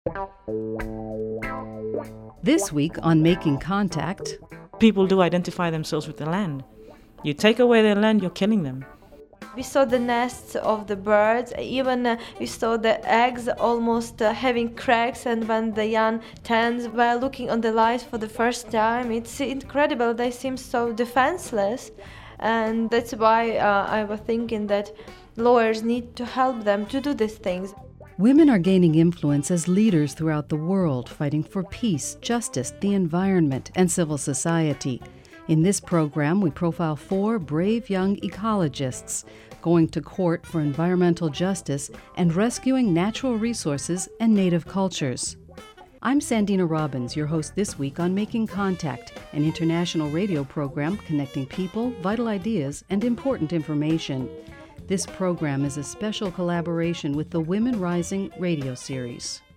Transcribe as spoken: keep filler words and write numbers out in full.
This week on Making Contact, people do identify themselves with the land. You take away their land, you're killing them. We saw the nests of the birds, even uh, we saw the eggs almost uh, having cracks, and when the young tens were looking on the light for the first time, it's incredible. They seem so defenseless, and that's why uh, I was thinking that lawyers need to help them to do these things. Women are gaining influence as leaders throughout the world, fighting for peace, justice, the environment, and civil society. In this program, we profile four brave young ecologists going to court for environmental justice and rescuing natural resources and native cultures. I'm Sandina Robbins, your host this week on Making Contact, an international radio program connecting people, vital ideas, and important information. This program is a special collaboration with the Women Rising radio series.